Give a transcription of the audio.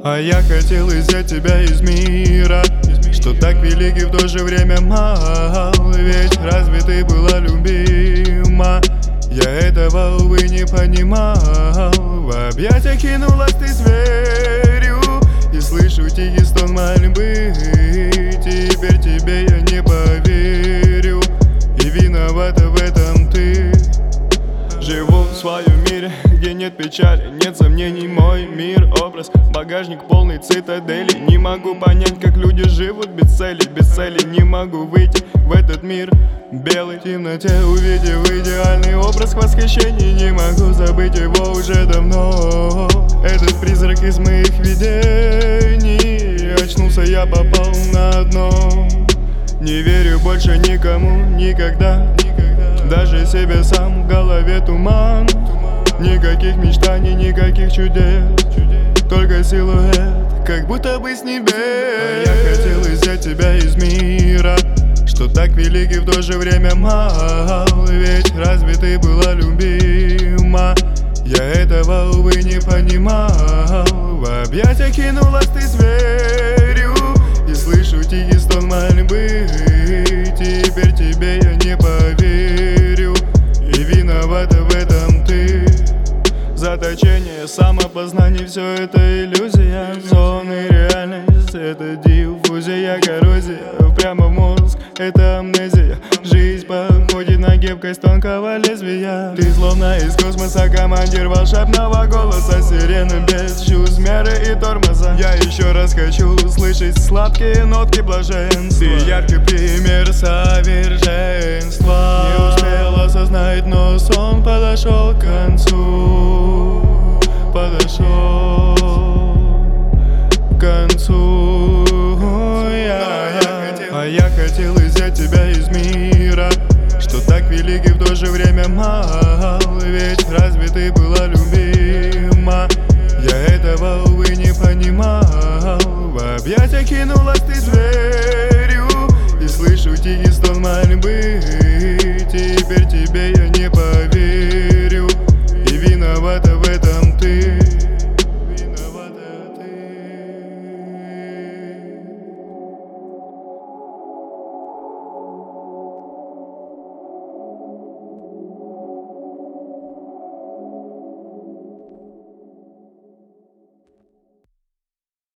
А я хотел взять тебя из мира, что так велик и в то же время мал. Ведь разве ты была любима? Я этого, увы, не понимал. В объятия кинулась ты зверю, и слышу тихий стон мольбы. Теперь тебе я не поверю, и виновата в этом ты. Живу в своем мире, где нет печали, нет сомнений. Мой мир, образ, багажник полный цитадели. Не могу понять, как люди живут без цели не могу выйти в этот мир белый. В темноте, увидев идеальный образ, к восхищению не могу забыть его уже давно. Этот призрак из моих видений, очнулся, я попал на дно. Не верю больше никому, никогда, даже себе сам, в голове туман. Никаких мечтаний, никаких чудес, только силуэт, как будто бы с небес. Я хотел взять тебя из мира, что так велик и в то же время мал. Ведь разве ты была любима? Я этого, увы, не понимал. В объятия кинулась ты зверю, и слышу тихий стон мольбы. Теперь тебе я не поверю, и виновата в этом ты. Заточение, самопознание, все это иллюзия. Зоны реальность, это диффузия. Коррозия прямо в мозг, это амнезия. Жизнь походит на гибкость тонкого лезвия. Ты словно из космоса, командир волшебного голоса. Сирена без чувств, меры и тормоза. Я еще раз хочу услышать сладкие нотки блаженства. Ты яркий пример совершенства. Не успел осознать, но сон подошел к концу. Подошел к концу. А я хотел взять тебя из мира, что так велик и в то же время мал. Ведь разве ты была любима? Я этого, увы, не понимал. В объятия кинулась ты